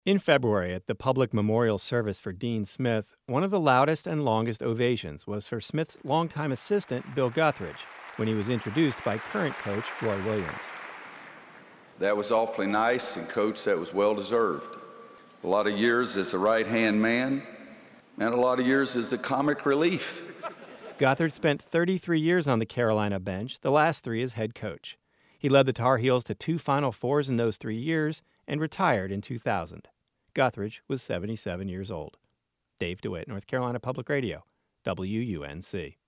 In February, at the public memorial service for Dean Smith, one of the loudest and longest ovations was for Smith's longtime assistant, Bill Guthridge, when he was introduced by current coach Roy Williams. That was awfully nice, and Coach, that was well deserved. A lot of years as the right-hand man, and a lot of years as the comic relief. Guthridge spent 33 years on the Carolina bench, the last 3 as head coach. He led the Tar Heels to 2 Final Fours in those 3 years and retired in 2000. Guthridge was 77 years old. Dave DeWitt, North Carolina Public Radio, WUNC.